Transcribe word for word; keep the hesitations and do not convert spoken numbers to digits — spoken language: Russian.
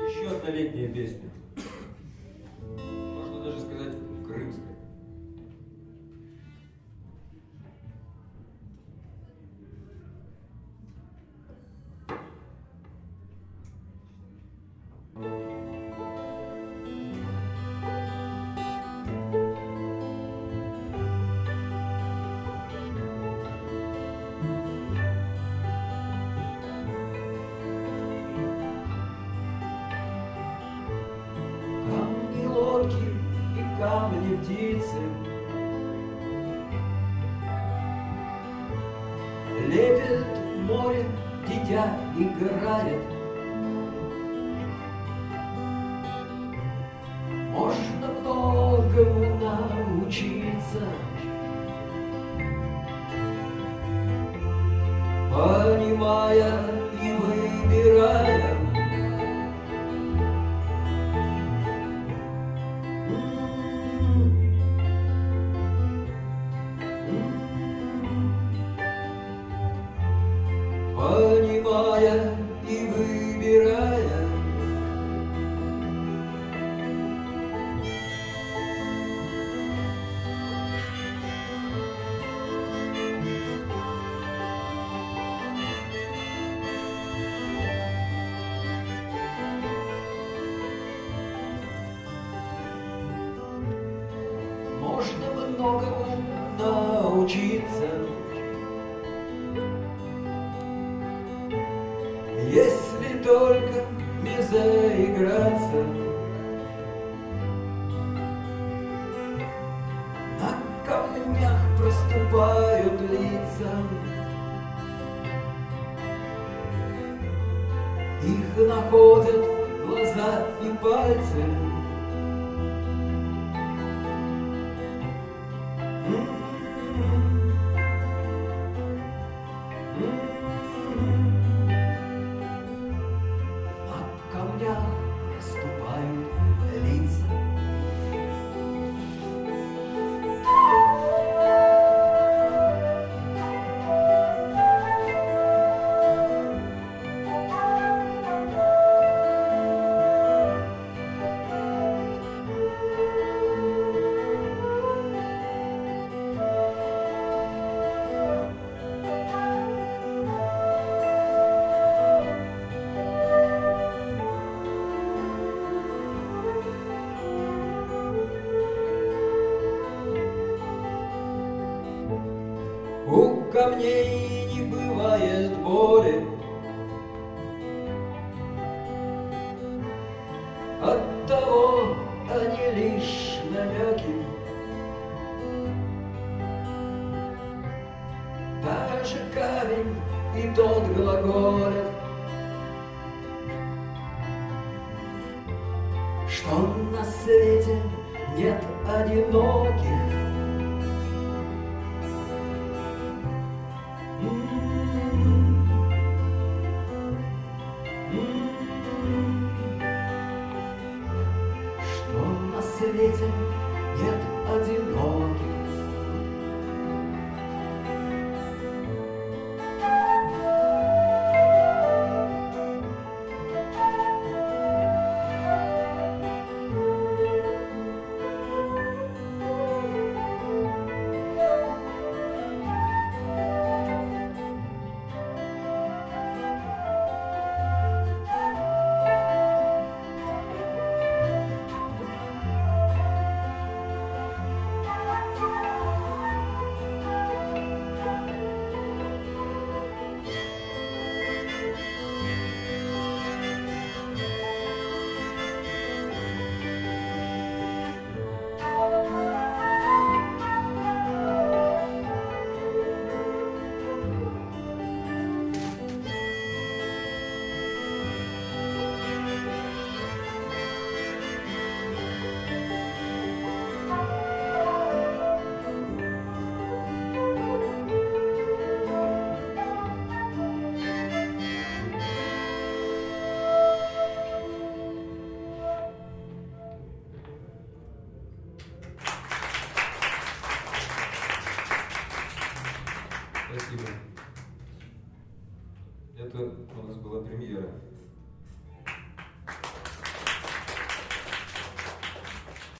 Еще одна летняя песня. Можно даже сказать, крымская. Камни, птицы лепит море, дитя играет. Можно многому научиться, понимая и выбирая. Понимая и выбирая. Можно многому научиться, если только не заиграться. На камнях проступают лица, их находят глаза и пальцы. Расступают лица. У камней не бывает боли, оттого они лишь намеки. Даже камень и тот глаголит, что на свете нет одиноких. Что на свете